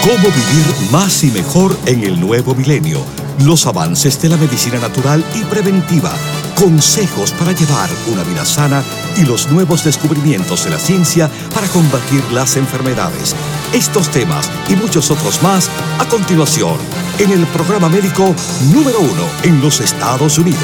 Cómo vivir más y mejor en el nuevo milenio. Los avances de la medicina natural y preventiva. Consejos para llevar una vida sana y los nuevos descubrimientos de la ciencia para combatir las enfermedades. Estos temas y muchos otros más a continuación en el programa médico número 1 en los Estados Unidos.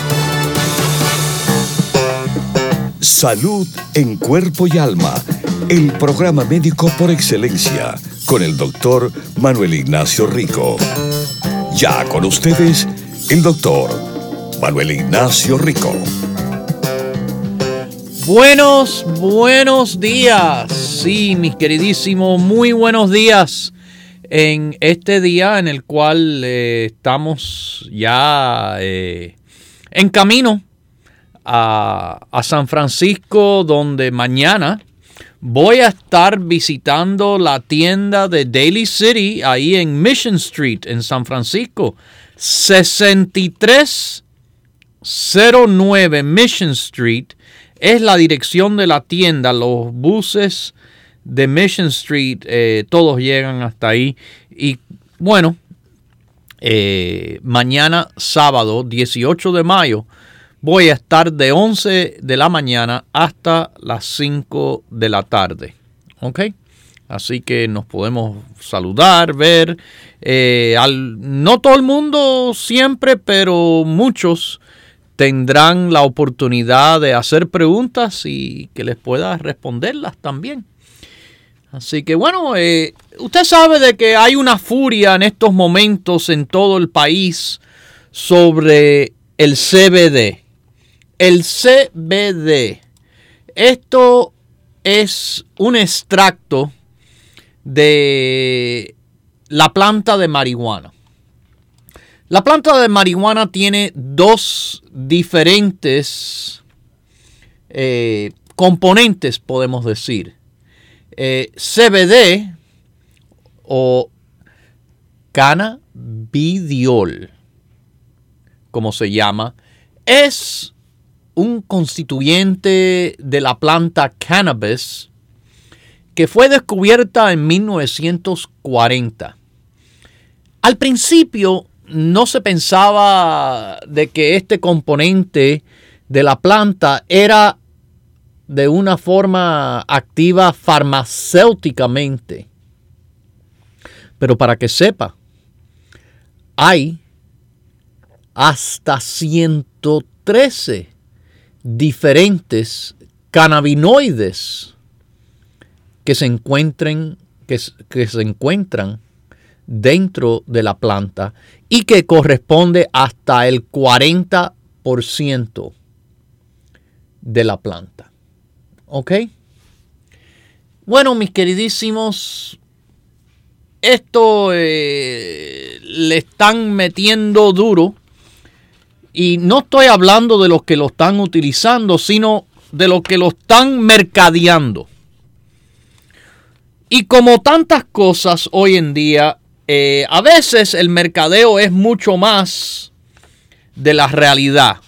Salud en cuerpo y alma. El programa médico por excelencia con el doctor Manuel Ignacio Rico. Ya con ustedes, el doctor Manuel Ignacio Rico. Buenos días. Sí, mis queridísimos, muy buenos días en este día en el cual estamos ya en camino a San Francisco, donde mañana voy a estar visitando la tienda de Daly City ahí en Mission Street en San Francisco. 6309 Mission Street es la dirección de la tienda. Los buses de Mission Street todos llegan hasta ahí. Y bueno, mañana sábado 18 de mayo voy a estar de 11 de la mañana hasta las 5 de la tarde. ¿Ok? Así que nos podemos saludar, ver. No todo el mundo siempre, pero muchos tendrán la oportunidad de hacer preguntas y que les pueda responderlas también. Así que bueno, usted sabe de que hay una furia en estos momentos en todo el país sobre el CBD. El CBD, esto es un extracto de la planta de marihuana. La planta de marihuana tiene dos diferentes componentes, podemos decir. CBD o cannabidiol, como se llama, es un constituyente de la planta cannabis que fue descubierta en 1940. Al principio no se pensaba de que este componente de la planta era de una forma activa farmacéuticamente. Pero para que sepa, hay hasta 113 diferentes cannabinoides que se encuentran dentro de la planta y que corresponde hasta el 40% de la planta. ¿Ok? Bueno, mis queridísimos, esto le están metiendo duro. Y no estoy hablando de los que lo están utilizando, sino de los que lo están mercadeando. Y como tantas cosas hoy en día, a veces el mercadeo es mucho más de la realidad.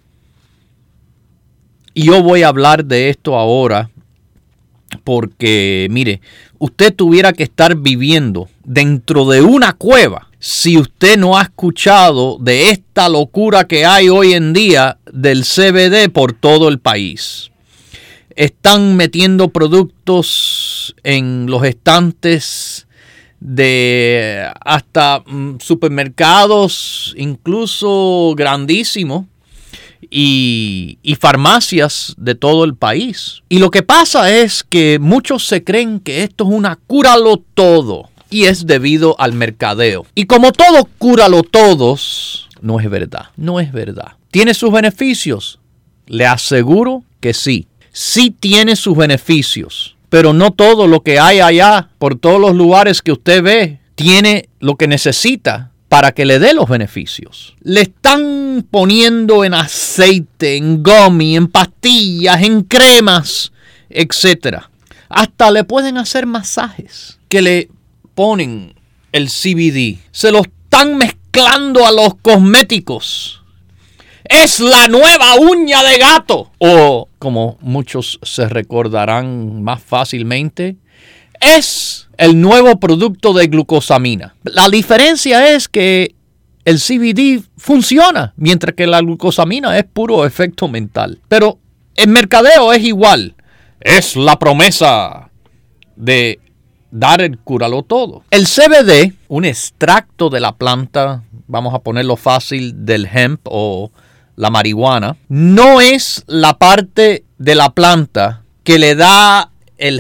Y yo voy a hablar de esto ahora porque, mire, usted tuviera que estar viviendo dentro de una cueva si usted no ha escuchado de esta locura que hay hoy en día del CBD por todo el país. Están metiendo productos en los estantes de hasta supermercados, incluso grandísimos, y farmacias de todo el país. Y lo que pasa es que muchos se creen que esto es una cúralo todo. Y es debido al mercadeo. Y como todo cúralo todos, no es verdad. No es verdad. ¿Tiene sus beneficios? Le aseguro que sí. Sí tiene sus beneficios. Pero no todo lo que hay allá, por todos los lugares que usted ve, tiene lo que necesita para que le dé los beneficios. Le están poniendo en aceite, en gummy, en pastillas, en cremas, etc. Hasta le pueden hacer masajes que le ponen el CBD. Se lo están mezclando a los cosméticos. Es la nueva uña de gato. O, como muchos se recordarán más fácilmente, es el nuevo producto de glucosamina. La diferencia es que el CBD funciona, mientras que la glucosamina es puro efecto mental. Pero el mercadeo es igual. Es la promesa de dar el cúralo todo. El CBD, un extracto de la planta, vamos a ponerlo fácil, del hemp o la marihuana, no es la parte de la planta que le da el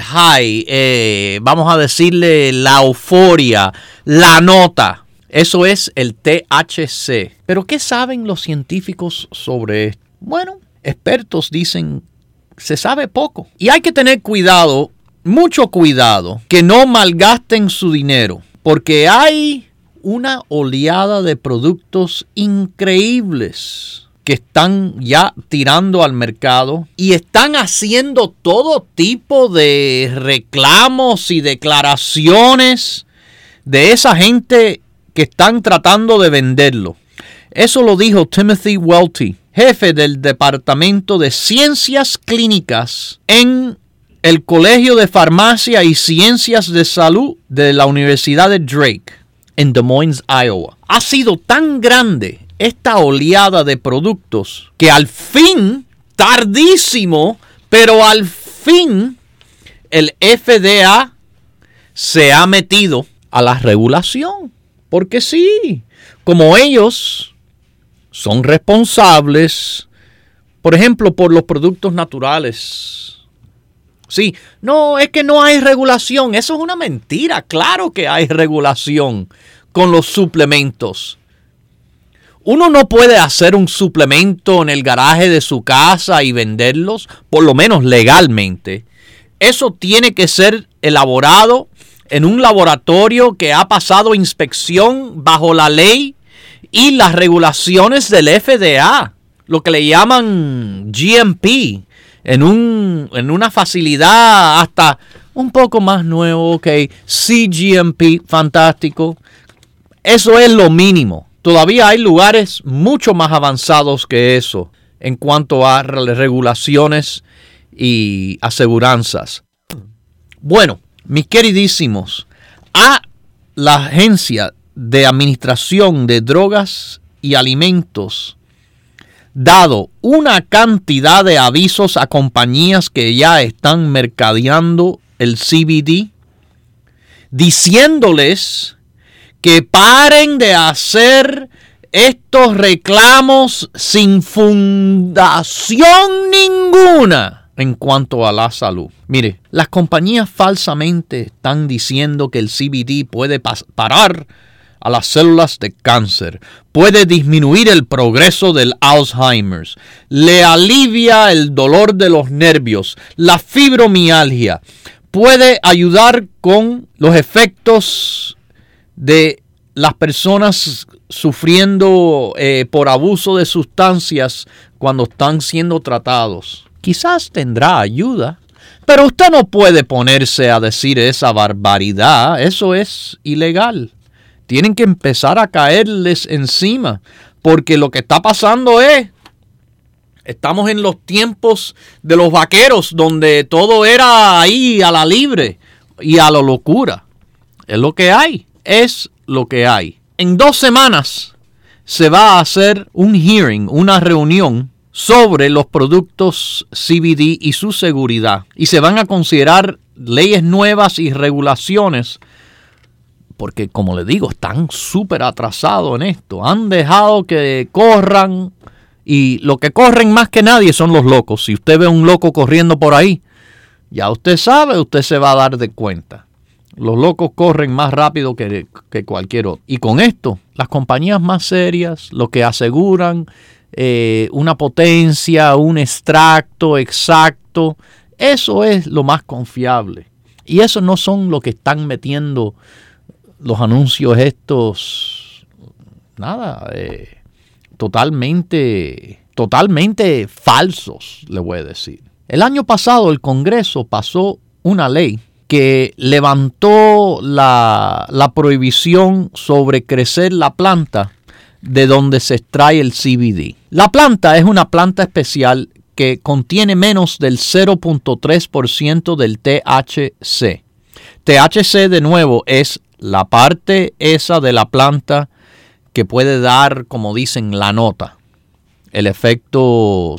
high, vamos a decirle la euforia, la nota. Eso es el THC. ¿Pero qué saben los científicos sobre esto? Bueno, expertos dicen se sabe poco. Y hay que tener cuidado, mucho cuidado, que no malgasten su dinero. Porque hay una oleada de productos increíbles que están ya tirando al mercado y están haciendo todo tipo de reclamos y declaraciones de esa gente que están tratando de venderlo. Eso lo dijo Timothy Welty, jefe del Departamento de Ciencias Clínicas en el Colegio de Farmacia y Ciencias de Salud de la Universidad de Drake en Des Moines, Iowa. Ha sido tan grande esta oleada de productos que al fin, tardísimo, pero al fin el FDA se ha metido a la regulación. Porque sí, como ellos son responsables, por ejemplo, por los productos naturales. Sí, no, es que no hay regulación. Eso es una mentira. Claro que hay regulación con los suplementos. Uno no puede hacer un suplemento en el garaje de su casa y venderlos, por lo menos legalmente. Eso tiene que ser elaborado en un laboratorio que ha pasado inspección bajo la ley y las regulaciones del FDA, lo que le llaman GMP, en una facilidad hasta un poco más nuevo, ok, CGMP, fantástico. Eso es lo mínimo. Todavía hay lugares mucho más avanzados que eso en cuanto a regulaciones y aseguranzas. Bueno, mis queridísimos, a la Agencia de Administración de Drogas y Alimentos dado una cantidad de avisos a compañías que ya están mercadeando el CBD, diciéndoles que paren de hacer estos reclamos sin fundación ninguna en cuanto a la salud. Mire, las compañías falsamente están diciendo que el CBD puede parar a las células de cáncer, puede disminuir el progreso del Alzheimer, le alivia el dolor de los nervios, la fibromialgia, puede ayudar con los efectos de las personas sufriendo por abuso de sustancias cuando están siendo tratados. Quizás tendrá ayuda, pero usted no puede ponerse a decir esa barbaridad. Eso es ilegal. Tienen que empezar a caerles encima, porque lo que está pasando es, estamos en los tiempos de los vaqueros, donde todo era ahí a la libre y a la locura. Es lo que hay, es lo que hay. En 2 semanas se va a hacer un hearing, una reunión sobre los productos CBD y su seguridad. Y se van a considerar leyes nuevas y regulaciones, porque como les digo, están súper atrasados en esto. Han dejado que corran, y lo que corren más que nadie son los locos. Si usted ve a un loco corriendo por ahí, ya usted sabe, usted se va a dar de cuenta. Los locos corren más rápido que cualquier otro. Y con esto, las compañías más serias, lo que aseguran una potencia, un extracto exacto, eso es lo más confiable. Y eso no son lo que están metiendo los anuncios estos, nada, totalmente falsos, le voy a decir. El año pasado el Congreso pasó una ley que levantó la prohibición sobre crecer la planta de donde se extrae el CBD. La planta es una planta especial que contiene menos del 0.3% del THC. THC, de nuevo, es la parte esa de la planta que puede dar, como dicen, la nota, el efecto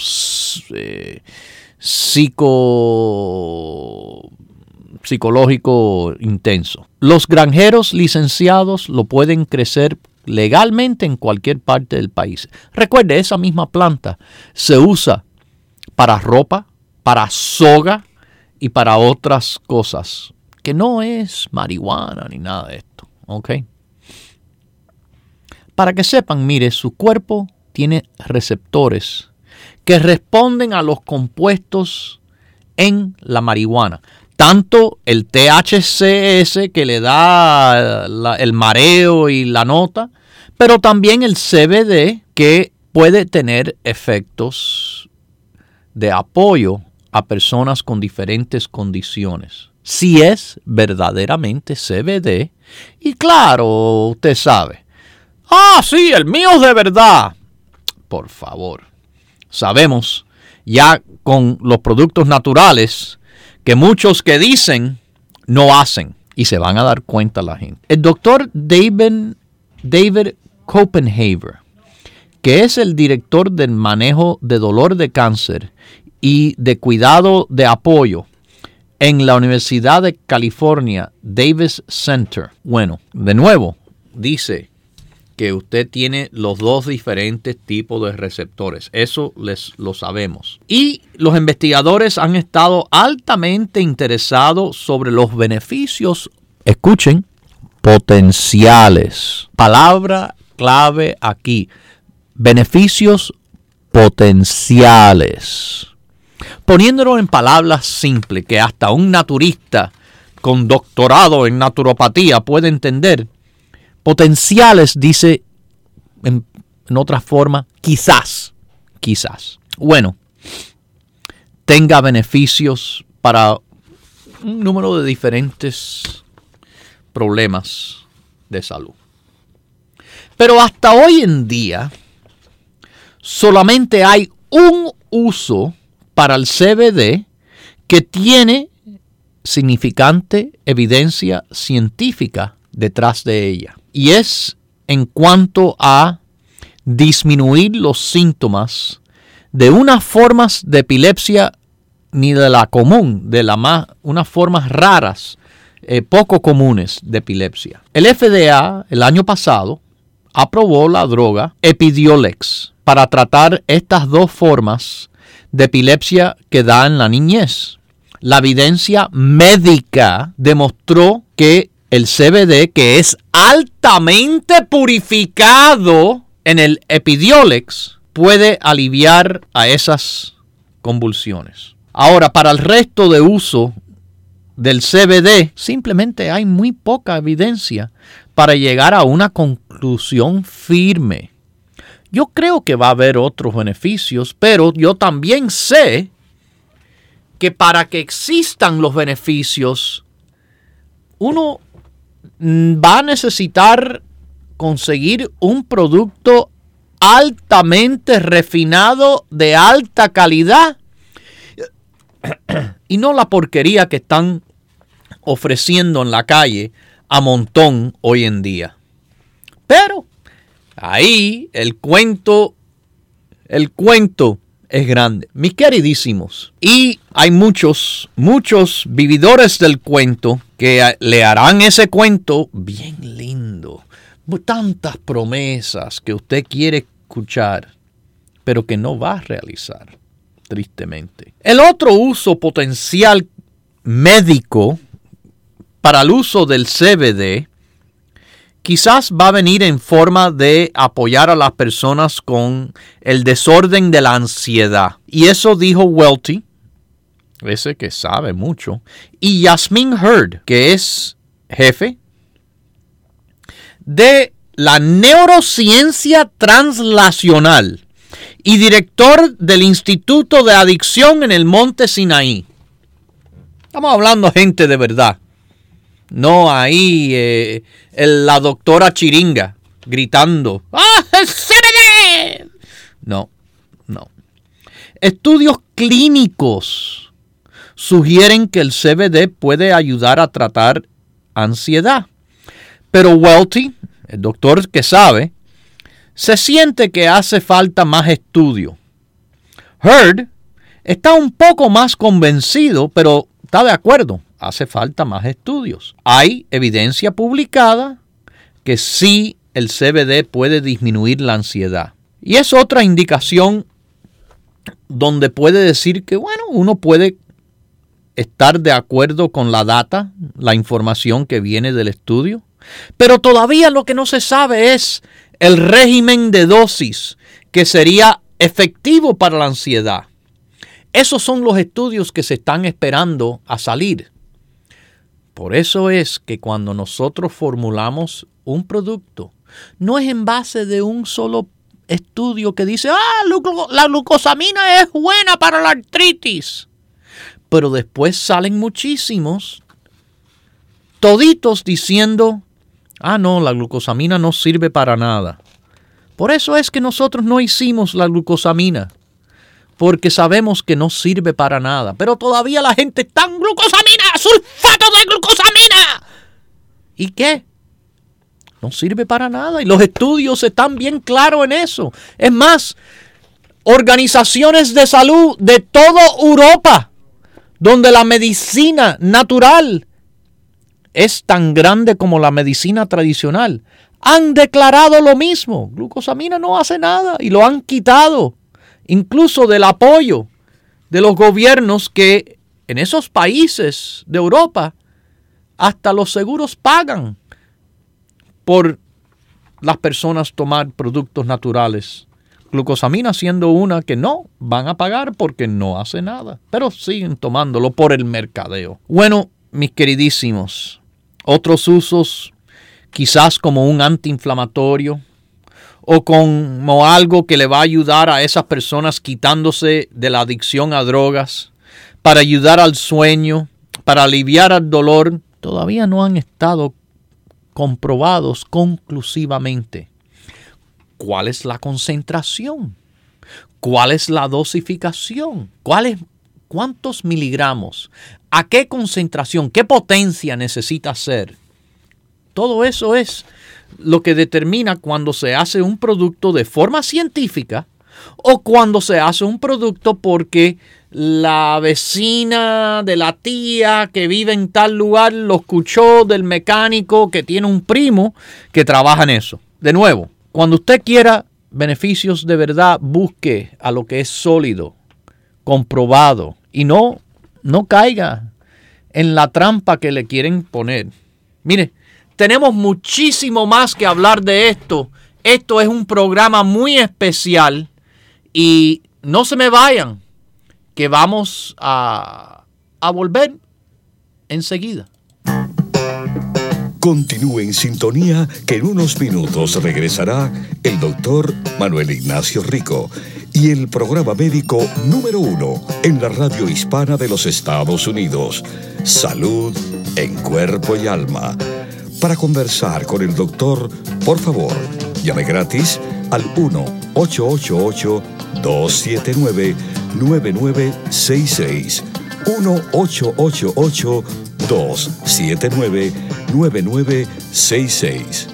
psicológico intenso. Los granjeros licenciados lo pueden crecer legalmente en cualquier parte del país. Recuerde, esa misma planta se usa para ropa, para soga y para otras cosas, que no es marihuana ni nada de esto, ¿ok? Para que sepan, mire, su cuerpo tiene receptores que responden a los compuestos en la marihuana. Tanto el THC que le da el mareo y la nota, pero también el CBD, que puede tener efectos de apoyo a personas con diferentes condiciones. Si es verdaderamente CBD, y claro, usted sabe, sí, el mío es de verdad. Por favor, sabemos ya con los productos naturales que muchos que dicen no hacen, y se van a dar cuenta la gente. El doctor David Copenhaver, que es el director del manejo de dolor de cáncer y de cuidado de apoyo en la Universidad de California, Davis Center. Bueno, de nuevo, dice que usted tiene los dos diferentes tipos de receptores. Eso lo sabemos. Y los investigadores han estado altamente interesados sobre los beneficios, escuchen, potenciales. Palabra clave aquí. Beneficios potenciales. Poniéndolo en palabras simples, que hasta un naturista con doctorado en naturopatía puede entender. Potenciales, dice en otra forma, quizás. Bueno, tenga beneficios para un número de diferentes problemas de salud. Pero hasta hoy en día, solamente hay un uso para el CBD que tiene significante evidencia científica detrás de ella. Y es en cuanto a disminuir los síntomas de unas formas de epilepsia, ni de la común, unas formas raras, poco comunes de epilepsia. El FDA el año pasado aprobó la droga Epidiolex para tratar estas dos formas de epilepsia que da en la niñez. La evidencia médica demostró que el CBD, que es altamente purificado en el Epidiolex, puede aliviar a esas convulsiones. Ahora, para el resto de uso del CBD, simplemente hay muy poca evidencia para llegar a una conclusión firme. Yo creo que va a haber otros beneficios, pero yo también sé que para que existan los beneficios, uno va a necesitar conseguir un producto altamente refinado, de alta calidad, y no la porquería que están ofreciendo en la calle a montón hoy en día. Pero ahí el cuento es grande. Mis queridísimos, y hay muchos vividores del cuento que le harán ese cuento bien lindo. Tantas promesas que usted quiere escuchar, pero que no va a realizar, tristemente. El otro uso potencial médico para el uso del CBD quizás va a venir en forma de apoyar a las personas con el desorden de la ansiedad. Y eso dijo Welty, ese que sabe mucho, y Yasmin Hurd, que es jefe de la neurociencia translacional y director del Instituto de Adicción en el Monte Sinaí. Estamos hablando de gente de verdad. No ahí la doctora Chiringa gritando, ¡el CBD! No. Estudios clínicos sugieren que el CBD puede ayudar a tratar ansiedad. Pero Welty, el doctor que sabe, se siente que hace falta más estudio. Heard está un poco más convencido, pero está de acuerdo, hace falta más estudios. Hay evidencia publicada que sí el CBD puede disminuir la ansiedad. Y es otra indicación donde puede decir que, bueno, uno puede estar de acuerdo con la data, la información que viene del estudio. Pero todavía lo que no se sabe es el régimen de dosis que sería efectivo para la ansiedad. Esos son los estudios que se están esperando a salir. Por eso es que cuando nosotros formulamos un producto, no es en base de un solo estudio que dice, la glucosamina es buena para la artritis. Pero después salen muchísimos, toditos diciendo, no, la glucosamina no sirve para nada. Por eso es que nosotros no hicimos la glucosamina, porque sabemos que no sirve para nada. Pero todavía la gente está en glucosamina, sulfato de glucosamina. ¿Y qué? No sirve para nada. Y los estudios están bien claros en eso. Es más, organizaciones de salud de toda Europa, donde la medicina natural es tan grande como la medicina tradicional, han declarado lo mismo. Glucosamina no hace nada y lo han quitado, incluso del apoyo de los gobiernos que en esos países de Europa hasta los seguros pagan por las personas tomar productos naturales. Glucosamina siendo una que no van a pagar porque no hace nada, pero siguen tomándolo por el mercadeo. Bueno, mis queridísimos, otros usos quizás como un antiinflamatorio o como algo que le va a ayudar a esas personas quitándose de la adicción a drogas, para ayudar al sueño, para aliviar el dolor, todavía no han estado comprobados conclusivamente. ¿Cuál es la concentración? ¿Cuál es la dosificación? ¿Cuántos miligramos? ¿A qué concentración? ¿Qué potencia necesita ser? Todo eso es lo que determina cuando se hace un producto de forma científica o cuando se hace un producto porque la vecina de la tía que vive en tal lugar lo escuchó del mecánico que tiene un primo que trabaja en eso. De nuevo, cuando usted quiera beneficios de verdad, busque a lo que es sólido, comprobado y no caiga en la trampa que le quieren poner. Mire, tenemos muchísimo más que hablar de esto. Esto es un programa muy especial y no se me vayan, que vamos a volver enseguida. Continúe en sintonía, que en unos minutos regresará el doctor Manuel Ignacio Rico y el programa médico número 1 en la radio hispana de los Estados Unidos, Salud en Cuerpo y Alma. Para conversar con el doctor, por favor, llame gratis al 1-888-279-9966. 1-888-279-9966.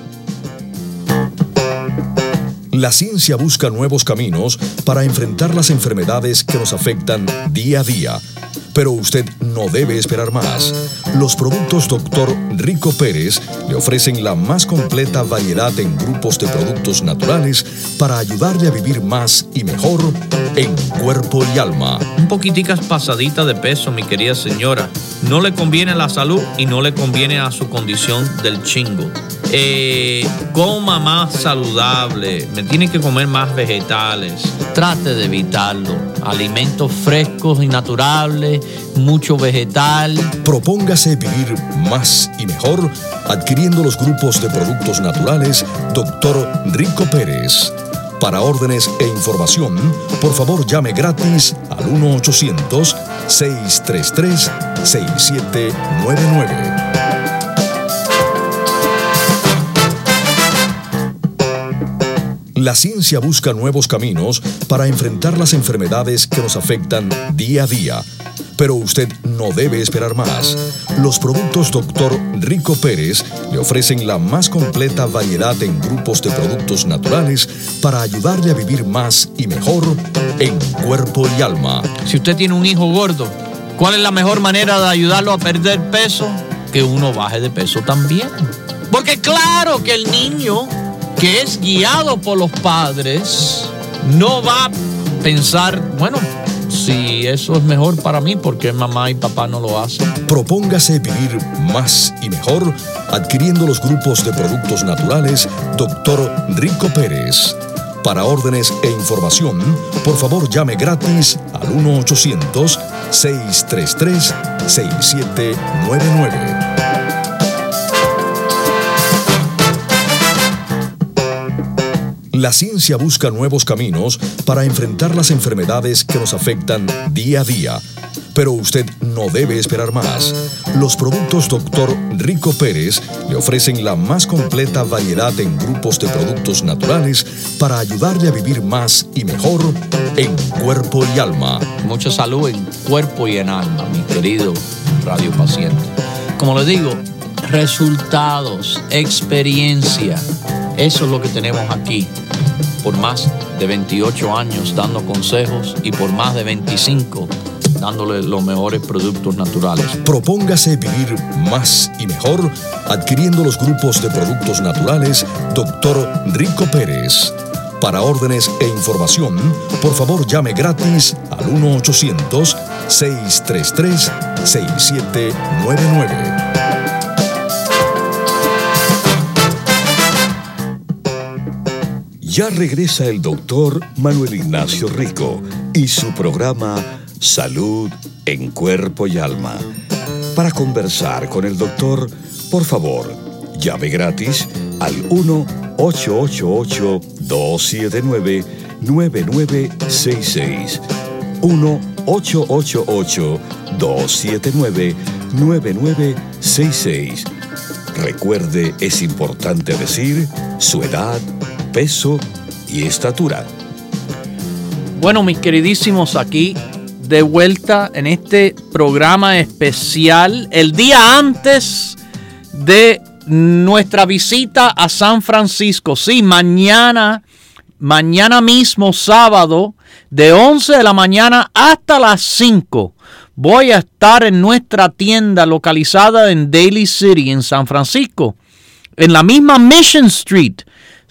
La ciencia busca nuevos caminos para enfrentar las enfermedades que nos afectan día a día. Pero usted no debe esperar más. Los productos Dr. Rico Pérez le ofrecen la más completa variedad en grupos de productos naturales para ayudarle a vivir más y mejor en cuerpo y alma. Un poquiticas pasadita de peso, mi querida señora. No le conviene a la salud y no le conviene a su condición del chingo. Coma más saludable, me tiene que comer más vegetales. Trate de evitarlo. Alimentos frescos y naturales, mucho vegetal. Propóngase vivir más y mejor adquiriendo los grupos de productos naturales Dr. Rico Pérez. Para órdenes e información, por favor llame gratis al 1-800-633-6799. La ciencia busca nuevos caminos para enfrentar las enfermedades que nos afectan día a día. Pero usted no no debe esperar más. Los productos Dr. Rico Pérez le ofrecen la más completa variedad en grupos de productos naturales para ayudarle a vivir más y mejor en cuerpo y alma. Si usted tiene un hijo gordo, ¿cuál es la mejor manera de ayudarlo a perder peso? Que uno baje de peso también. Porque claro que el niño que es guiado por los padres no va a pensar, bueno, si eso es mejor para mí, ¿por qué mamá y papá no lo hacen? Propóngase vivir más y mejor adquiriendo los grupos de productos naturales Dr. Rico Pérez. Para órdenes e información, por favor llame gratis al 1-800-633-6799. La ciencia busca nuevos caminos para enfrentar las enfermedades que nos afectan día a día. Pero usted no debe esperar más. Los productos Dr. Rico Pérez le ofrecen la más completa variedad en grupos de productos naturales para ayudarle a vivir más y mejor en cuerpo y alma. Mucha salud en cuerpo y en alma, mi querido radiopaciente. Como les digo, resultados, experiencia, eso es lo que tenemos aquí. Por más de 28 años dando consejos y por más de 25 dándole los mejores productos naturales. Propóngase vivir más y mejor adquiriendo los grupos de productos naturales Dr. Rico Pérez. Para órdenes e información, por favor llame gratis al 1-800-633-6799. Ya regresa el doctor Manuel Ignacio Rico y su programa Salud en Cuerpo y Alma. Para conversar con el doctor, por favor, llame gratis al 1-888-279-9966. 1-888-279-9966. Recuerde, es importante decir su edad, peso y estatura. Bueno, mis queridísimos, aquí de vuelta en este programa especial, el día antes de nuestra visita a San Francisco. Sí, mañana mismo, sábado, de 11 de la mañana hasta las 5, voy a estar en nuestra tienda localizada en Daly City, en San Francisco, en la misma Mission Street,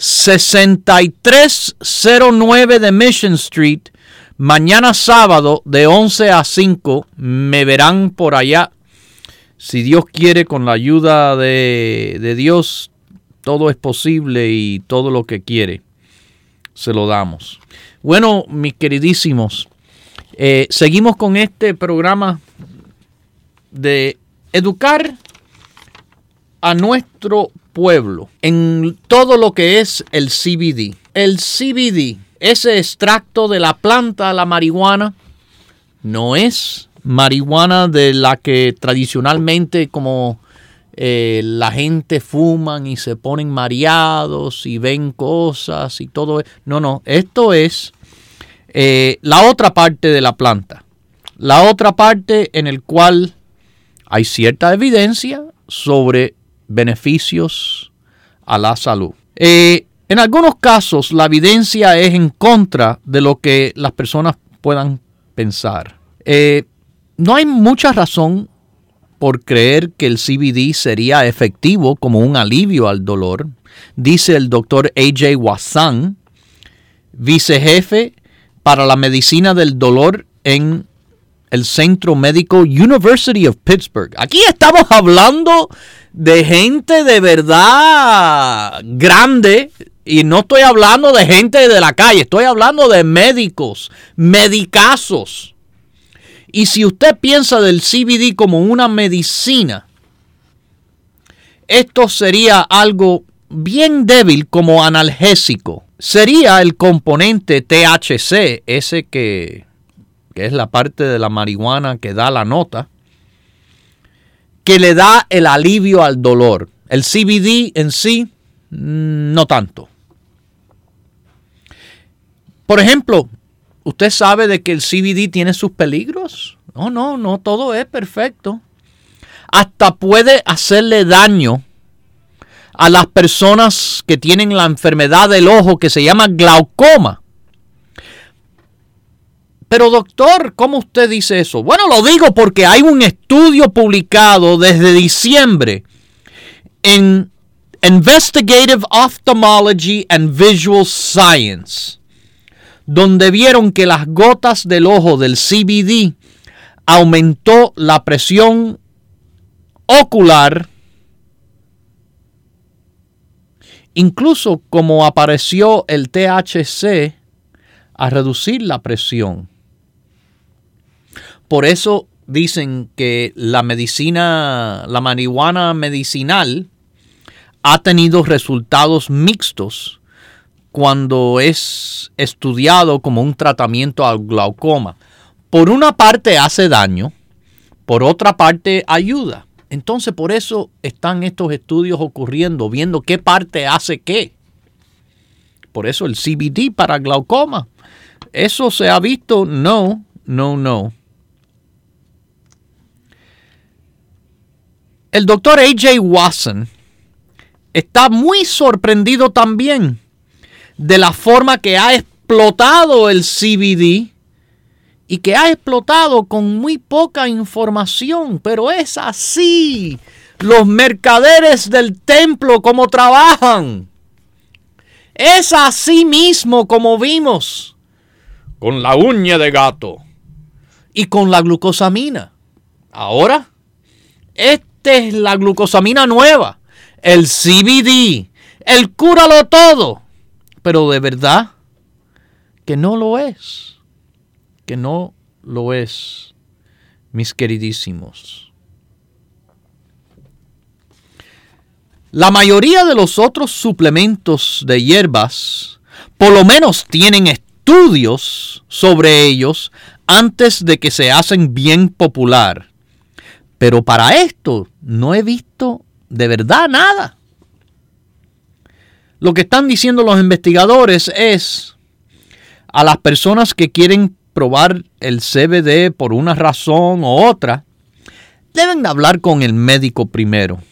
6309 de Mission Street. Mañana sábado de 11 a 5 me verán por allá. Si Dios quiere, con la ayuda de Dios, todo es posible y todo lo que quiere se lo damos. Bueno, mis queridísimos, seguimos con este programa de educar a nuestro pueblo en todo lo que es el CBD. El CBD, ese extracto de la planta de la marihuana, no es marihuana de la que tradicionalmente como la gente fuman y se ponen mareados y ven cosas y todo. No, esto es la otra parte de la planta. La otra parte en el cual hay cierta evidencia sobre beneficios a la salud. En algunos casos la evidencia es en contra de lo que las personas puedan pensar. No hay mucha razón por creer que el CBD sería efectivo como un alivio al dolor, dice el doctor A.J. Wassan, vicejefe para la medicina del dolor en el Centro Médico University of Pittsburgh. Aquí estamos hablando de gente de verdad grande y no estoy hablando de gente de la calle, estoy hablando de médicos, medicazos. Y si usted piensa del CBD como una medicina, esto sería algo bien débil como analgésico. Sería el componente THC, ese que es la parte de la marihuana que da la nota, que le da el alivio al dolor. El CBD en sí, no tanto. Por ejemplo, ¿usted sabe de que el CBD tiene sus peligros? No todo es perfecto. Hasta puede hacerle daño a las personas que tienen la enfermedad del ojo que se llama glaucoma. Pero doctor, ¿cómo usted dice eso? Bueno, lo digo porque hay un estudio publicado desde diciembre en Investigative Ophthalmology and Visual Science, donde vieron que las gotas del ojo del CBD aumentó la presión ocular, incluso como apareció el THC a reducir la presión. Por eso dicen que la marihuana medicinal ha tenido resultados mixtos cuando es estudiado como un tratamiento al glaucoma. Por una parte hace daño, por otra parte ayuda. Entonces por eso están estos estudios ocurriendo, viendo qué parte hace qué. Por eso el CBD para glaucoma. ¿Eso se ha visto? No. El doctor A.J. Watson está muy sorprendido también de la forma que ha explotado el CBD y que ha explotado con muy poca información, pero es así. Los mercaderes del templo como trabajan. Es así mismo como vimos con la uña de gato y con la glucosamina. Ahora, esta es la glucosamina nueva, el CBD, el cúralo todo. Pero de verdad que no lo es. Que no lo es, mis queridísimos. La mayoría de los otros suplementos de hierbas, por lo menos tienen estudios sobre ellos antes de que se hacen bien popular. Pero para esto no he visto de verdad nada. Lo que están diciendo los investigadores es a las personas que quieren probar el CBD por una razón u otra, deben hablar con el médico primero.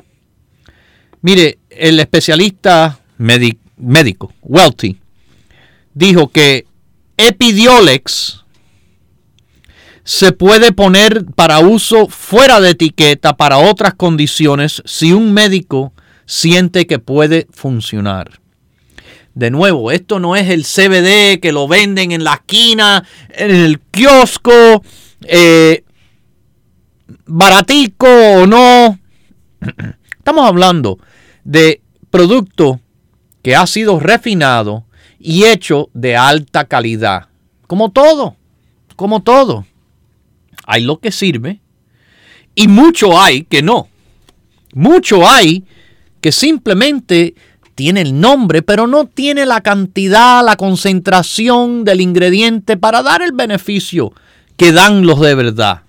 Mire, el especialista médico, Welty, dijo que Epidiolex se puede poner para uso fuera de etiqueta para otras condiciones si un médico siente que puede funcionar. De nuevo, esto no es el CBD que lo venden en la esquina, en el kiosco, baratico o no. Estamos hablando de producto que ha sido refinado y hecho de alta calidad. Como todo. Hay lo que sirve y mucho hay que no. Mucho hay que simplemente tiene el nombre, pero no tiene la cantidad, la concentración del ingrediente para dar el beneficio que dan los de verdad.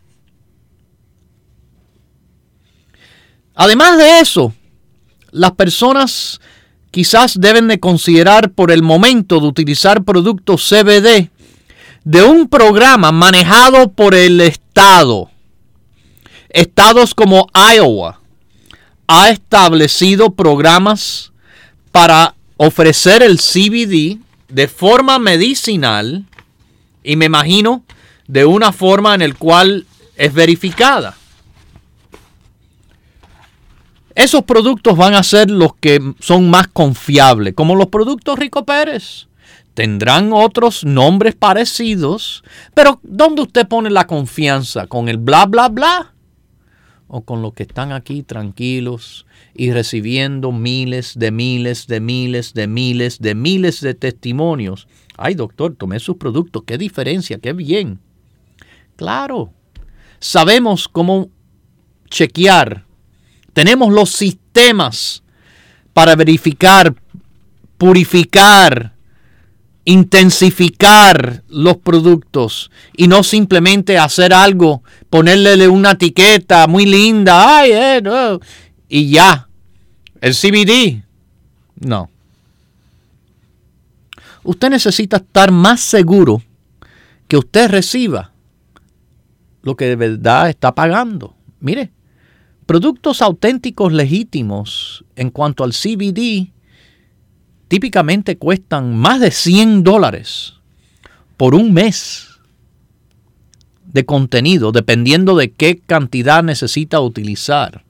Además de eso, las personas quizás deben de considerar por el momento de utilizar productos CBD de un programa manejado por el Estado. Estados como Iowa ha establecido programas para ofrecer el CBD de forma medicinal y me imagino de una forma en la cual es verificada. Esos productos van a ser los que son más confiables, como los productos Rico Pérez. Tendrán otros nombres parecidos, pero ¿dónde usted pone la confianza? ¿Con el bla, bla, bla? ¿O con los que están aquí tranquilos y recibiendo miles de testimonios? Ay, doctor, tomé sus productos. ¿Qué diferencia? ¡Qué bien! Claro, sabemos cómo chequear. Tenemos los sistemas para verificar, purificar, intensificar los productos y no simplemente hacer algo, ponerle una etiqueta muy linda, no, y ya. El CBD, no. Usted necesita estar más seguro que usted reciba lo que de verdad está pagando. Mire, productos auténticos legítimos en cuanto al CBD típicamente cuestan más de $100 por un mes de contenido, dependiendo de qué cantidad necesita utilizar.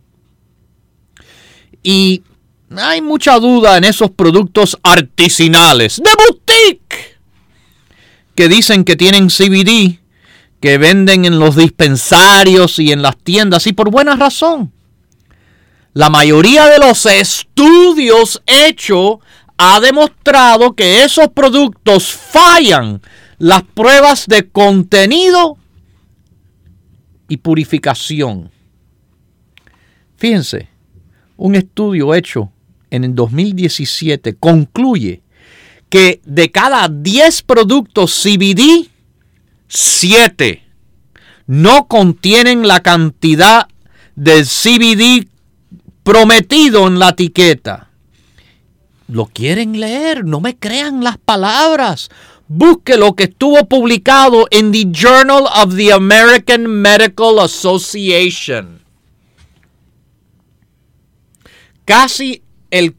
Y hay mucha duda en esos productos artesanales de boutique que dicen que tienen CBD, que venden en los dispensarios y en las tiendas, y por buena razón. La mayoría de los estudios hechos ha demostrado que esos productos fallan las pruebas de contenido y purificación. Fíjense, un estudio hecho en el 2017 concluye que de cada 10 productos CBD, 7 no contienen la cantidad del CBD prometido en la etiqueta. ¿Lo quieren leer? No me crean las palabras. Busque lo que estuvo publicado en The Journal of the American Medical Association. Casi el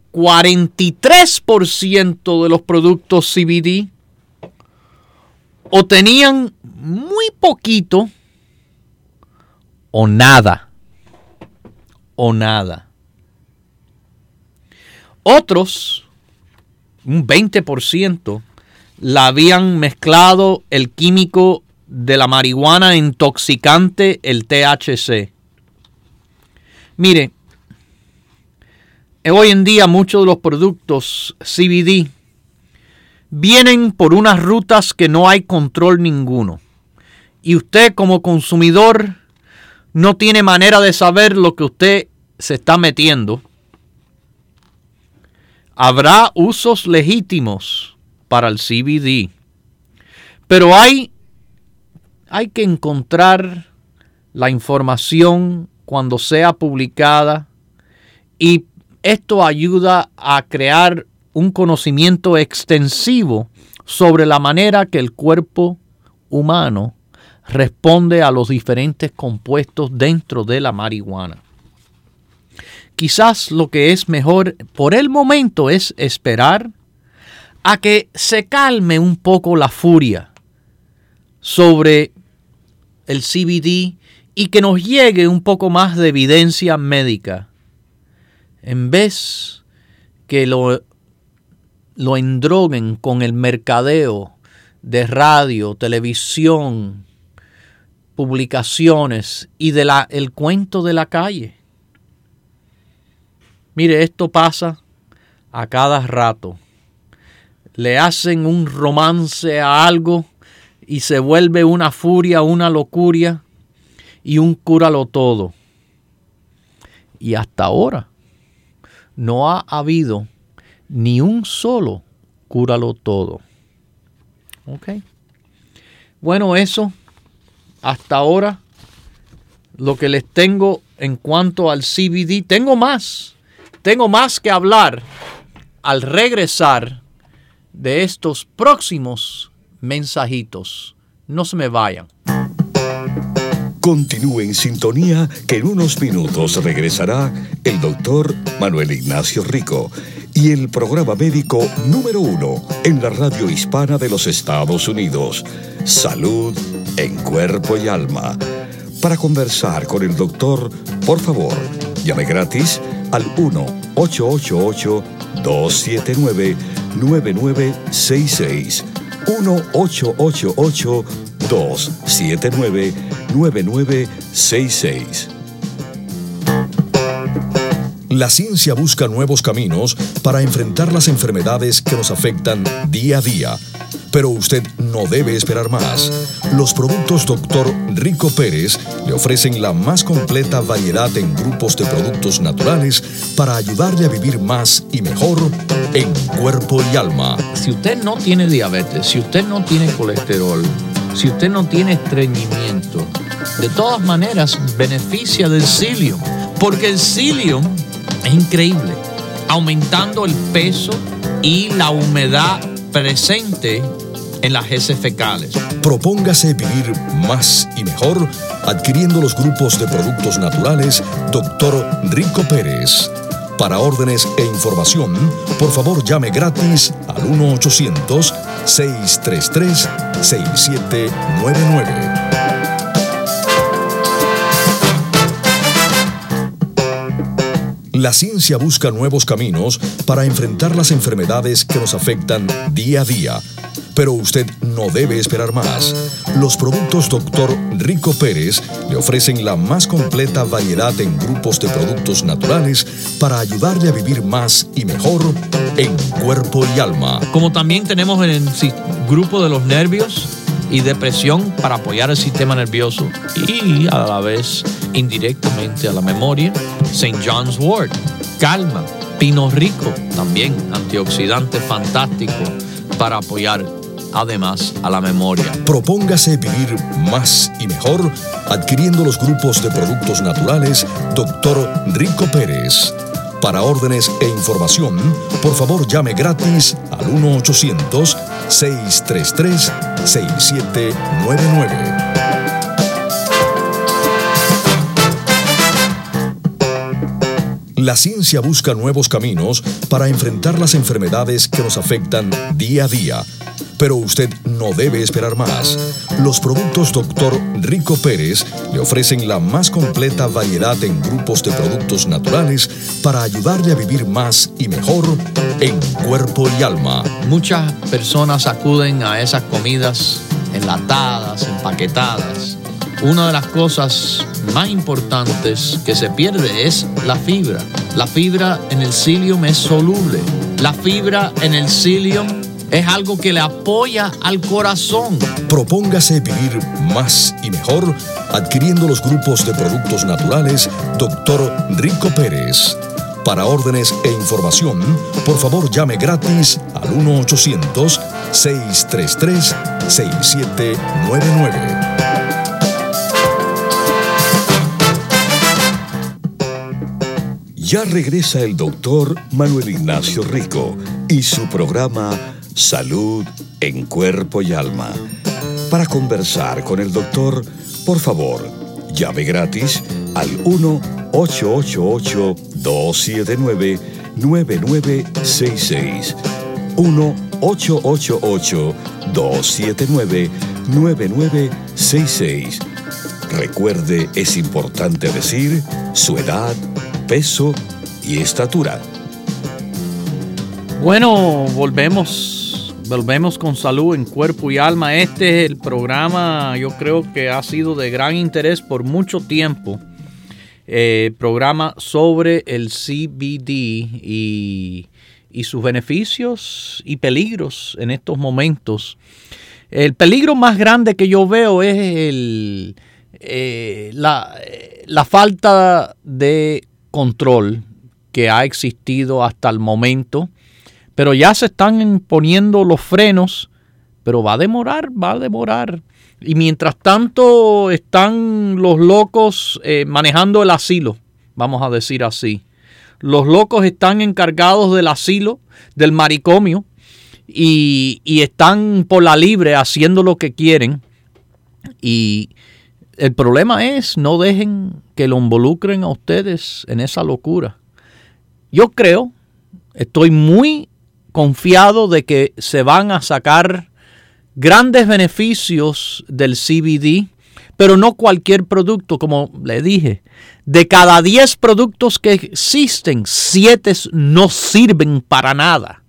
43% de los productos CBD o tenían muy poquito o nada. Otros, un 20%, la habían mezclado el químico de la marihuana intoxicante, el THC. Mire, hoy en día muchos de los productos CBD vienen por unas rutas que no hay control ninguno. Y usted como consumidor no tiene manera de saber lo que usted se está metiendo. Habrá usos legítimos para el CBD, pero hay que encontrar la información cuando sea publicada, y esto ayuda a crear un conocimiento extensivo sobre la manera que el cuerpo humano responde a los diferentes compuestos dentro de la marihuana. Quizás lo que es mejor por el momento es esperar a que se calme un poco la furia sobre el CBD y que nos llegue un poco más de evidencia médica, en vez que lo endroguen con el mercadeo de radio, televisión, publicaciones y el cuento de la calle. Mire, esto pasa a cada rato. Le hacen un romance a algo y se vuelve una furia, una locura y un cúralo todo. Y hasta ahora no ha habido ni un solo cúralo todo. ¿Ok? Bueno, eso hasta ahora lo que les tengo en cuanto al CBD. Tengo más que hablar al regresar de estos próximos mensajitos. No se me vayan. Continúe en sintonía, que en unos minutos regresará el doctor Manuel Ignacio Rico y el programa médico número 1 en la radio hispana de los Estados Unidos, Salud en Cuerpo y Alma. Para conversar con el doctor, por favor, llame gratis al 1-888-279-9966. 1-888-279-9966. La ciencia busca nuevos caminos para enfrentar las enfermedades que nos afectan día a día. Pero usted no debe esperar más. Los productos Dr. Rico Pérez le ofrecen la más completa variedad en grupos de productos naturales para ayudarle a vivir más y mejor en cuerpo y alma. Si usted no tiene diabetes, si usted no tiene colesterol, si usted no tiene estreñimiento, de todas maneras beneficia del psyllium, porque el psyllium es increíble, aumentando el peso y la humedad presente en las heces fecales. Propóngase vivir más y mejor adquiriendo los grupos de productos naturales Dr. Rico Pérez. Para órdenes e información, por favor llame gratis al 1-800-633-6799. La ciencia busca nuevos caminos para enfrentar las enfermedades que nos afectan día a día. Pero usted no debe esperar más. Los productos Dr. Rico Pérez le ofrecen la más completa variedad en grupos de productos naturales para ayudarle a vivir más y mejor en cuerpo y alma. Como también tenemos el grupo de los nervios y depresión para apoyar el sistema nervioso y a la vez indirectamente a la memoria. St. John's Wort, calma. Pino Rico, también antioxidante fantástico para apoyar además a la memoria. Propóngase vivir más y mejor adquiriendo los grupos de productos naturales Dr. Rico Pérez. Para órdenes e información, por favor llame gratis al 1-800-633-6799. La ciencia busca nuevos caminos para enfrentar las enfermedades que nos afectan día a día. Pero usted no debe esperar más. Los productos Dr. Rico Pérez le ofrecen la más completa variedad en grupos de productos naturales para ayudarle a vivir más y mejor en cuerpo y alma. Muchas personas acuden a esas comidas enlatadas, empaquetadas. Una de las cosas más importantes que se pierde es la fibra. La fibra en el psyllium es soluble. La fibra en el psyllium es algo que le apoya al corazón. Propóngase vivir más y mejor adquiriendo los grupos de productos naturales Dr. Rico Pérez. Para órdenes e información, por favor llame gratis al 1-800-633-6799. Ya regresa el doctor Manuel Ignacio Rico y su programa Salud en Cuerpo y Alma. Para conversar con el doctor, por favor, llame gratis al 1-888-279-9966. 1-888-279-9966. Recuerde, es importante decir su edad, peso y estatura. Bueno, volvemos con Salud en Cuerpo y Alma. Este es el programa, yo creo que ha sido de gran interés por mucho tiempo. Programa sobre el CBD y sus beneficios y peligros en estos momentos. El peligro más grande que yo veo es la falta de control que ha existido hasta el momento, pero ya se están poniendo los frenos, pero va a demorar. Y mientras tanto están los locos manejando el asilo, vamos a decir así. Los locos están encargados del asilo, del manicomio, y están por la libre haciendo lo que quieren. Y el problema es, no dejen que lo involucren a ustedes en esa locura. Yo creo, estoy muy confiado de que se van a sacar grandes beneficios del CBD, pero no cualquier producto, como le dije. De cada 10 productos que existen, 7 no sirven para nada.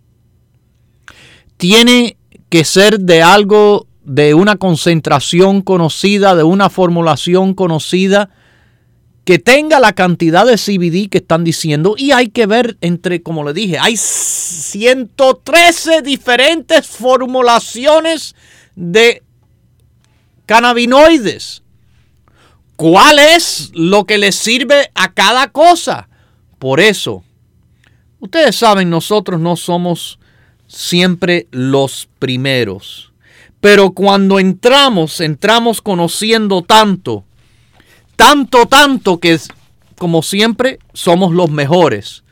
Tiene que ser de algo, de una concentración conocida, de una formulación conocida, que tenga la cantidad de CBD que están diciendo. Y hay que ver como le dije, hay 113 diferentes formulaciones de cannabinoides. ¿Cuál es lo que les sirve a cada cosa? Por eso, ustedes saben, nosotros no somos siempre los primeros. Pero cuando entramos conociendo tanto que como siempre somos los mejores.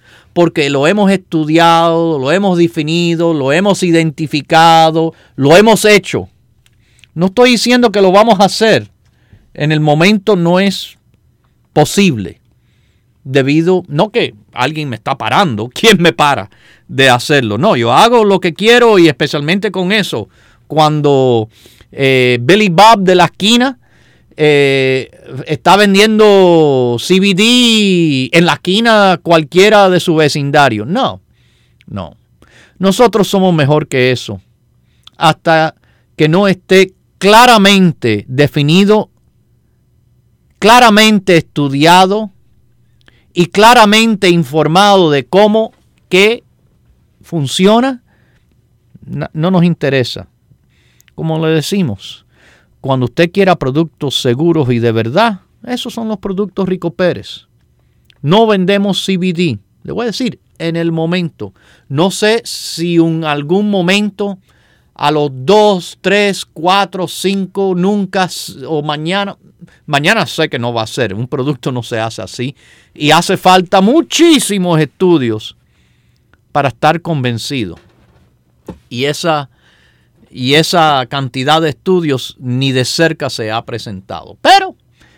porque lo hemos estudiado, lo hemos definido, lo hemos identificado, lo hemos hecho. No estoy diciendo que lo vamos a hacer. En el momento no es posible. No que alguien me está parando. ¿Quién me para de hacerlo? No, yo hago lo que quiero y especialmente con eso. Cuando Billy Bob de la esquina está vendiendo CBD en la esquina cualquiera de su vecindario. No. Nosotros somos mejor que eso. Hasta que no esté claramente definido, claramente estudiado y claramente informado de cómo, qué funciona, no nos interesa. Como le decimos, cuando usted quiera productos seguros y de verdad, esos son los productos Rico Pérez. No vendemos CBD. Le voy a decir, en el momento. No sé si en algún momento, a los 2, 3, 4, 5, nunca o mañana. Mañana sé que no va a ser. Un producto no se hace así. Y hace falta muchísimos estudios para estar convencido. Y esa cantidad de estudios ni de cerca se ha presentado. Pero,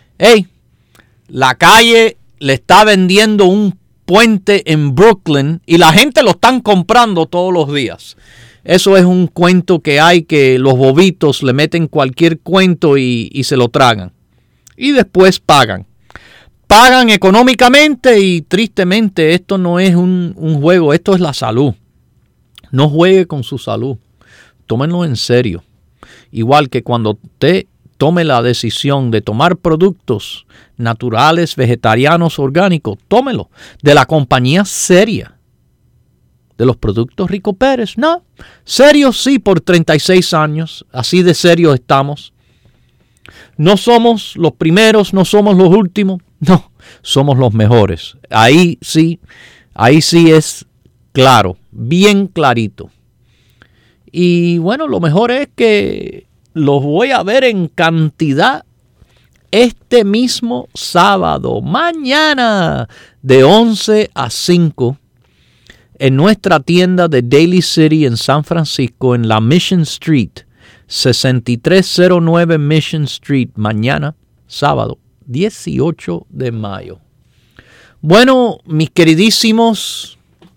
la calle le está vendiendo un puente en Brooklyn y la gente lo están comprando todos los días. Eso es un cuento que hay, que los bobitos le meten cualquier cuento y se lo tragan. Y después pagan. Pagan económicamente y tristemente esto no es un juego, esto es la salud. No juegue con su salud. Tómenlo en serio. Igual que cuando usted tome la decisión de tomar productos naturales, vegetarianos, orgánicos, tómelo de la compañía seria. De los productos Rico Pérez, no. Serios sí, por 36 años. Así de serios estamos. No somos los primeros, no somos los últimos. No, somos los mejores. Ahí sí es claro, bien clarito. Y bueno, lo mejor es que los voy a ver en cantidad este mismo sábado, mañana, de 11 a 5, en nuestra tienda de Daly City en San Francisco, en la Mission Street, 6309 Mission Street, mañana, sábado, 18 de mayo. Bueno, mis queridísimos,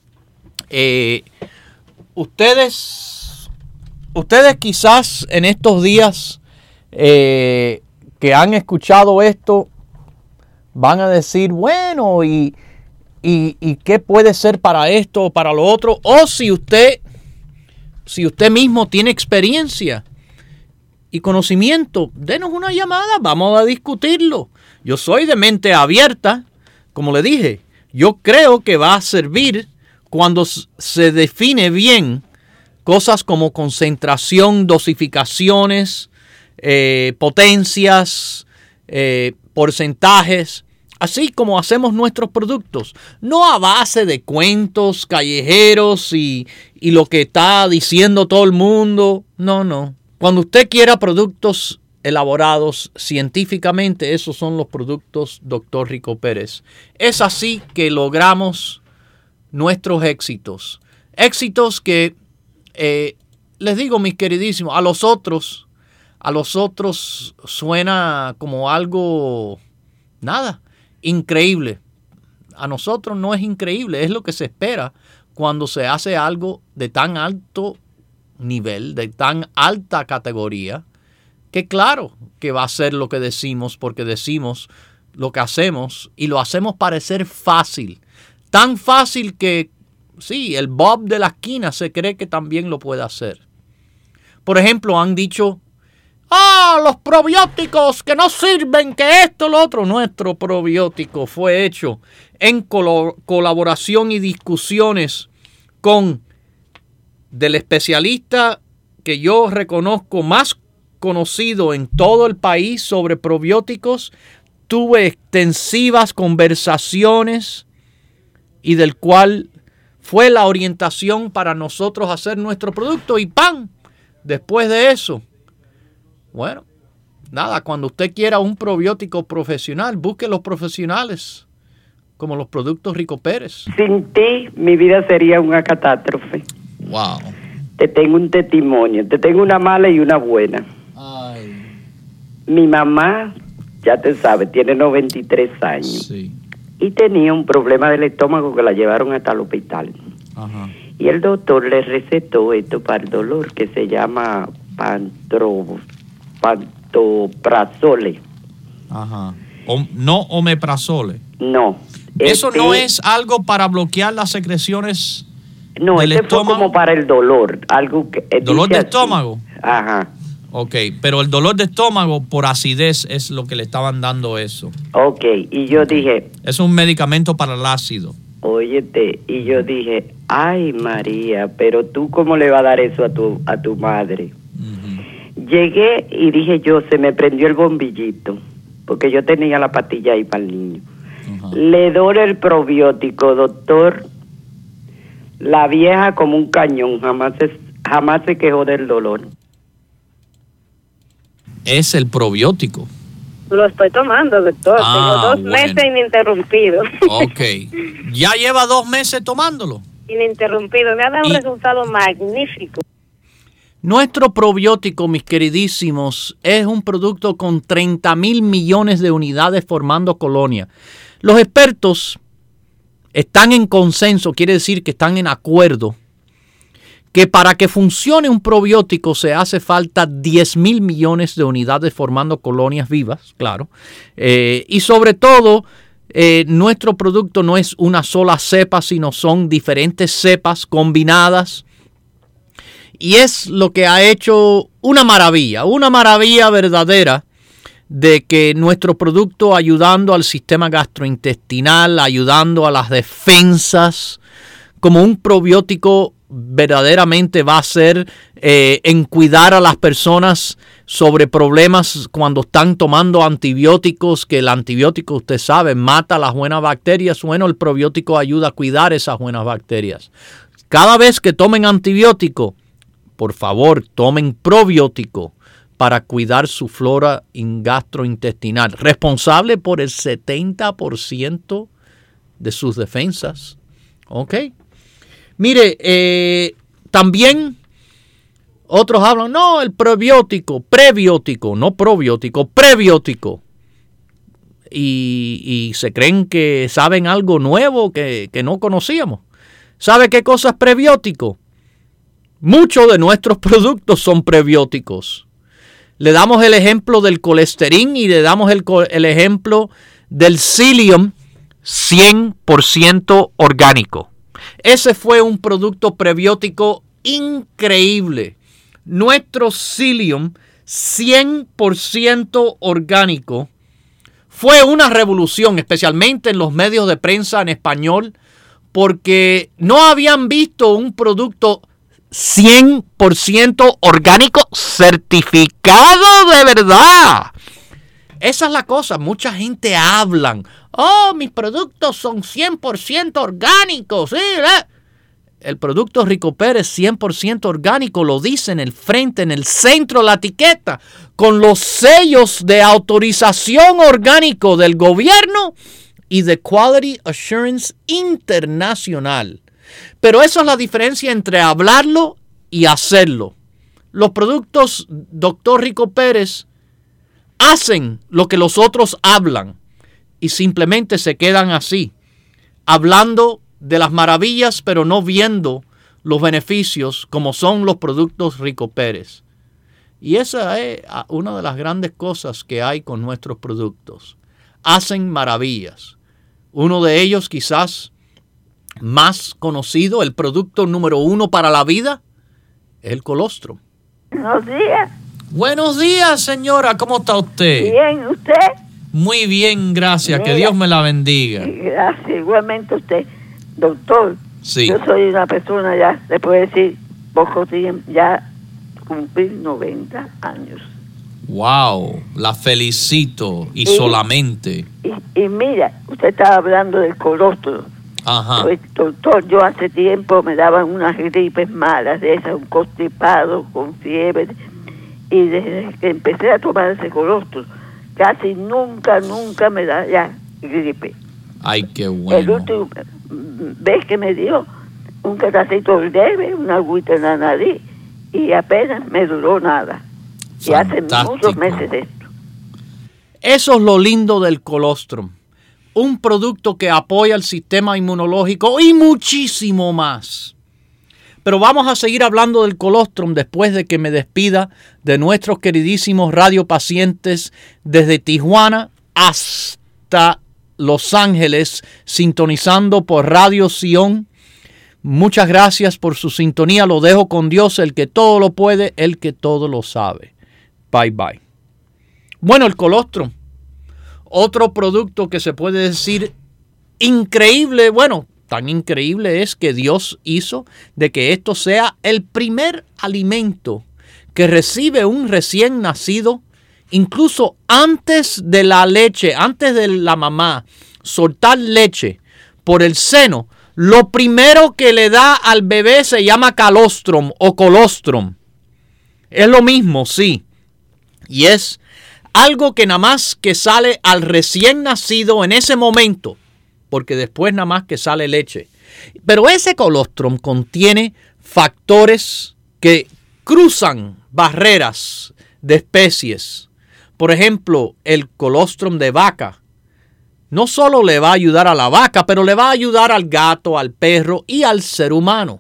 ustedes quizás en estos días que han escuchado esto van a decir, bueno, ¿y qué puede ser para esto o para lo otro? O si usted mismo tiene experiencia y conocimiento, denos una llamada, vamos a discutirlo. Yo soy de mente abierta, como le dije, yo creo que va a servir cuando se define bien cosas como concentración, dosificaciones, potencias, porcentajes, así como hacemos nuestros productos. No a base de cuentos callejeros y lo que está diciendo todo el mundo. No. Cuando usted quiera productos elaborados científicamente, esos son los productos Dr. Rico Pérez. Es así que logramos nuestros éxitos. Éxitos que, les digo, mis queridísimos, a los otros suena como algo, nada, increíble. A nosotros no es increíble, es lo que se espera cuando se hace algo de tan alto nivel, de tan alta categoría, que claro que va a ser lo que decimos, porque decimos lo que hacemos y lo hacemos parecer fácil. Tan fácil que, sí, el Bob de la esquina se cree que también lo puede hacer. Por ejemplo, han dicho, los probióticos que no sirven, que esto, lo otro. Nuestro probiótico fue hecho en colaboración y discusiones con del especialista que yo reconozco más conocido en todo el país sobre probióticos. Tuve extensivas conversaciones y del cual fue la orientación para nosotros hacer nuestro producto y ¡pam! Después de eso, bueno, nada, cuando usted quiera un probiótico profesional, busque los profesionales como los productos Rico Pérez. Sin ti, mi vida sería una catástrofe. Wow. Te tengo un testimonio, te tengo una mala y una buena. Ay. Mi mamá, ya te sabes, tiene 93 años. Sí. Y tenía un problema del estómago que la llevaron hasta el hospital. Ajá. Y el doctor le recetó esto para el dolor que se llama pantoprazole. Ajá. No omeprazole. No. Eso no es algo para bloquear las secreciones no, del estómago. Fue como para el dolor, algo que ¿Dolor de estómago? Ajá. Ok, pero el dolor de estómago por acidez es lo que le estaban dando eso. Ok, y yo dije... Es un medicamento para el ácido. Óyete, y yo dije, ay María, pero tú cómo le vas a dar eso a tu madre. Uh-huh. Llegué y dije yo, se me prendió el bombillito, porque yo tenía la pastilla ahí para el niño. Uh-huh. Le doy el probiótico, doctor. La vieja como un cañón, jamás se quejó del dolor. Es el probiótico. Lo estoy tomando, doctor. Tengo 2 meses ininterrumpido. Ok. ¿Ya lleva 2 meses tomándolo? Ininterrumpido. Me ha dado un resultado magnífico. Nuestro probiótico, mis queridísimos, es un producto con 30,000 millones de unidades formando colonia. Los expertos están en consenso, quiere decir que están en acuerdo, que para que funcione un probiótico se hace falta 10,000 millones de unidades formando colonias vivas, claro. Y sobre todo, nuestro producto no es una sola cepa, sino son diferentes cepas combinadas. Y es lo que ha hecho una maravilla verdadera de que nuestro producto, ayudando al sistema gastrointestinal, ayudando a las defensas, como un probiótico verdaderamente va a ser en cuidar a las personas sobre problemas cuando están tomando antibióticos, que el antibiótico, usted sabe, mata las buenas bacterias. Bueno, el probiótico ayuda a cuidar esas buenas bacterias. Cada vez que tomen antibiótico, por favor, tomen probiótico para cuidar su flora gastrointestinal, responsable por el 70% de sus defensas. ¿Ok? Mire, también otros hablan, no, el prebiótico, no probiótico, prebiótico. Y se creen que saben algo nuevo que no conocíamos. ¿Sabe qué cosa es prebiótico? Muchos de nuestros productos son prebióticos. Le damos el ejemplo del colesterín y le damos el ejemplo del psyllium 100% orgánico. Ese fue un producto prebiótico increíble. Nuestro psyllium 100% orgánico fue una revolución, especialmente en los medios de prensa en español, porque no habían visto un producto 100% orgánico certificado de verdad. Esa es la cosa. Mucha gente hablan. Oh, mis productos son 100% orgánicos. Sí, el producto Rico Pérez 100% orgánico lo dice en el frente, en el centro, la etiqueta, con los sellos de autorización orgánico del gobierno y de Quality Assurance Internacional. Pero esa es la diferencia entre hablarlo y hacerlo. Los productos Dr. Rico Pérez hacen lo que los otros hablan y simplemente se quedan así, hablando de las maravillas, pero no viendo los beneficios como son los productos Rico Pérez. Y esa es una de las grandes cosas que hay con nuestros productos. Hacen maravillas. Uno de ellos quizás más conocido, el producto número 1 para la vida, es el colostrum. Buenos días. Buenos días, señora. ¿Cómo está usted? Bien, ¿usted? Muy bien, gracias. Mira, que Dios me la bendiga. Gracias, igualmente usted. Doctor, sí. Yo soy una persona ya, se puede decir, poco tiempo, ya cumplir 90 años. Wow, la felicito y solamente. Y mira, usted estaba hablando del colostrum. Ajá. Pues, doctor, yo hace tiempo me daban unas gripes malas de esas, un constipado con fiebre, y desde que empecé a tomar ese colostrum, casi nunca me da ya gripe. Ay, qué El bueno. último vez que me dio un catacito leve, una agüita en la nariz, y apenas me duró nada. Y hace muchos meses de esto. Eso es lo lindo del colostrum. Un producto que apoya el sistema inmunológico y muchísimo más. Pero vamos a seguir hablando del colostrum después de que me despida de nuestros queridísimos radiopacientes desde Tijuana hasta Los Ángeles, sintonizando por Radio Sion. Muchas gracias por su sintonía. Lo dejo con Dios, el que todo lo puede, el que todo lo sabe. Bye, bye. Bueno, el colostrum. Otro producto que se puede decir increíble. Bueno, tan increíble es que Dios hizo de que esto sea el primer alimento que recibe un recién nacido, incluso antes de la leche, antes de la mamá soltar leche por el seno. Lo primero que le da al bebé se llama calostrum o colostrum. Es lo mismo, sí. Y es algo que nada más que sale al recién nacido en ese momento, porque después nada más que sale leche. Pero ese colostrum contiene factores que cruzan barreras de especies. Por ejemplo, el colostrum de vaca. No solo le va a ayudar a la vaca, pero le va a ayudar al gato, al perro y al ser humano.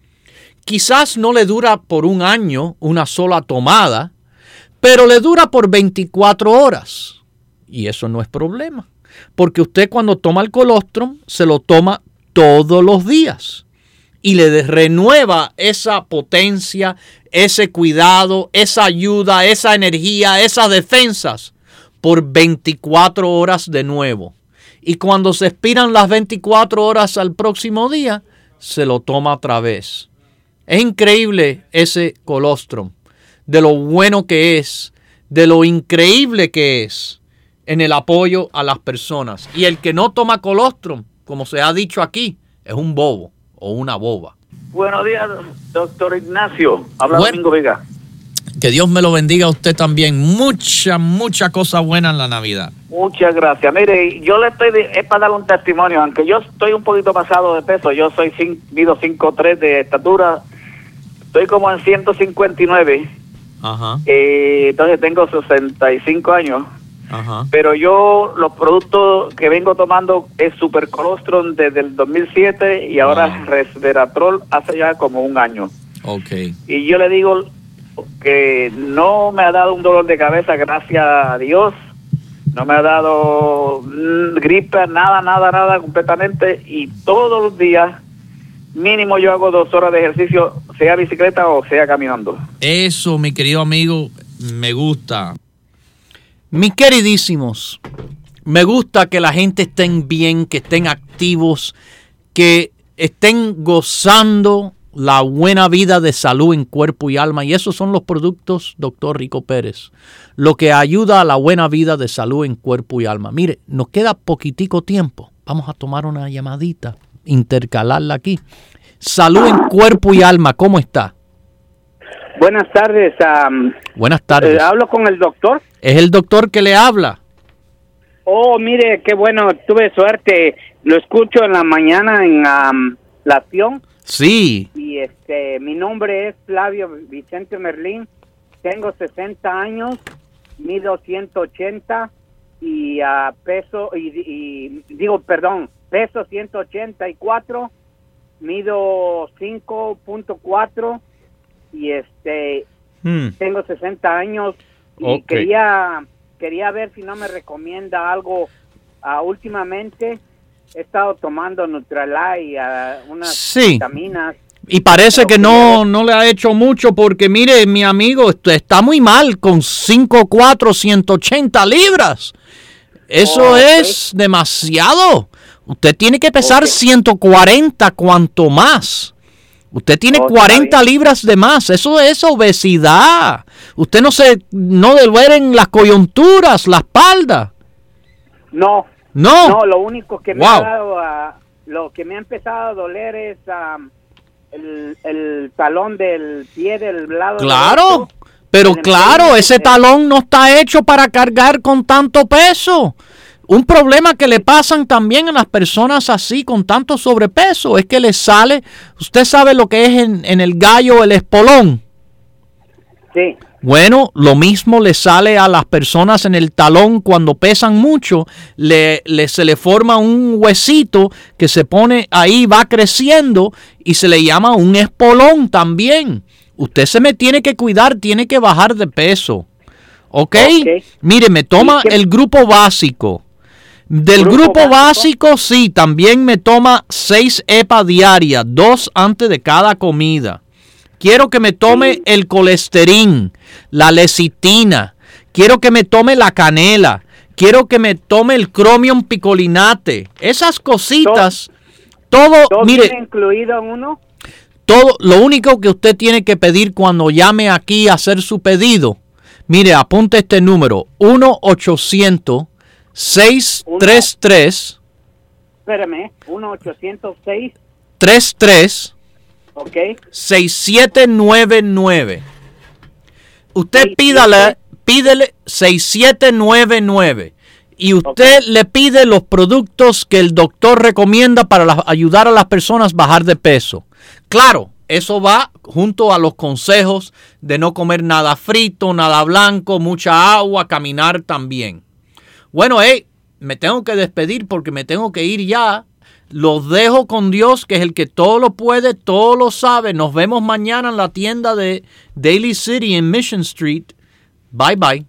Quizás no le dura por un año una sola tomada, pero le dura por 24 horas. Y eso no es problema, porque usted cuando toma el colostrum se lo toma todos los días y le renueva esa potencia, ese cuidado, esa ayuda, esa energía, esas defensas por 24 horas de nuevo. Y cuando se expiran las 24 horas al próximo día, se lo toma otra vez. Es increíble ese colostrum, de lo bueno que es, de lo increíble que es en el apoyo a las personas. Y el que no toma colostrum, como se ha dicho aquí, es un bobo o una boba. Buenos días, doctor Ignacio. Habla Domingo Vega. Que Dios me lo bendiga a usted también. Mucha cosa buena en la Navidad. Muchas gracias. Mire, yo le estoy, es para dar un testimonio, aunque yo estoy un poquito pasado de peso, yo mido 5'3" de estatura, estoy como en 159. Ajá. Entonces tengo 65 años. Ajá. Pero yo los productos que vengo tomando es Super Colostrum desde el 2007 y ahora Resveratrol hace ya como un año. Okay. Y yo le digo que no me ha dado un dolor de cabeza, gracias a Dios. No me ha dado gripe, nada completamente. Y todos los días, mínimo yo hago 2 horas de ejercicio, sea bicicleta o sea caminando. Eso, mi querido amigo, me gusta. Mis queridísimos, me gusta que la gente estén bien, que estén activos, que estén gozando la buena vida de salud en cuerpo y alma. Y esos son los productos, doctor Rico Pérez, lo que ayuda a la buena vida de salud en cuerpo y alma. Mire, nos queda poquitico tiempo. Vamos a tomar una llamadita, intercalarla aquí. Salud en cuerpo y alma, ¿cómo está? Buenas tardes. Buenas tardes. ¿Hablo con el doctor? Es el doctor que le habla. Oh, mire, qué bueno, tuve suerte. Lo escucho en la mañana en La Sion. Sí. Y mi nombre es Flavio Vicente Merlín. Tengo 60 años, mido 180 y peso peso 184, mido 5.4 y tengo 60 años y Okay. quería ver si no me recomienda algo. Últimamente he estado tomando Nutrilite, unas vitaminas. Y parece que no le ha hecho mucho porque, mire, mi amigo, está muy mal con 5'4", 180 libras. Eso es demasiado. Usted tiene que pesar 140, cuanto más. Usted tiene 40 libras de más. Eso es obesidad. Usted no le duelen las coyunturas, la espalda. No, lo único que me ha dado, lo que me ha empezado a doler es el talón del pie del lado. Claro, pero claro, ese talón no está hecho para cargar con tanto peso. Un problema que le pasan también a las personas así con tanto sobrepeso es que les sale, usted sabe lo que es en el gallo el espolón. Sí. Bueno, lo mismo le sale a las personas en el talón cuando pesan mucho, se le forma un huesito que se pone ahí, va creciendo y se le llama un espolón también. Usted se me tiene que cuidar, tiene que bajar de peso. ¿Ok? Mire, me toma el grupo básico. Del grupo básico, sí, también me toma 6 EPA diarias, 2 antes de cada comida. Quiero que me tome el colesterol, la lecitina. Quiero que me tome la canela. Quiero que me tome el cromium picolinate. Esas cositas, todo mire. ¿Todo incluido en uno? Todo, lo único que usted tiene que pedir cuando llame aquí a hacer su pedido, mire, apunte este número, 1-800-633. Espérame, 1-806. 33. Ok. 6799. Usted pídele 6799 y usted le pide los productos que el doctor recomienda para ayudar a las personas a bajar de peso. Claro, eso va junto a los consejos de no comer nada frito, nada blanco, mucha agua, caminar también. Bueno, me tengo que despedir porque me tengo que ir ya. Los dejo con Dios, que es el que todo lo puede, todo lo sabe. Nos vemos mañana en la tienda de Daly City en Mission Street. Bye, bye.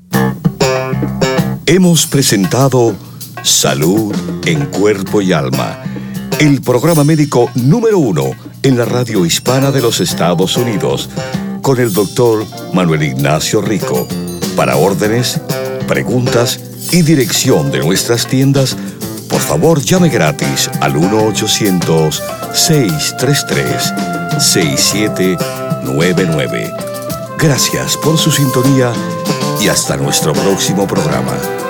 Hemos presentado Salud en Cuerpo y Alma, el programa médico número 1 en la radio hispana de los Estados Unidos, con el doctor Manuel Ignacio Rico. Para órdenes, preguntas y dirección de nuestras tiendas, por favor llame gratis al 1-800-633-6799. Gracias por su sintonía y hasta nuestro próximo programa.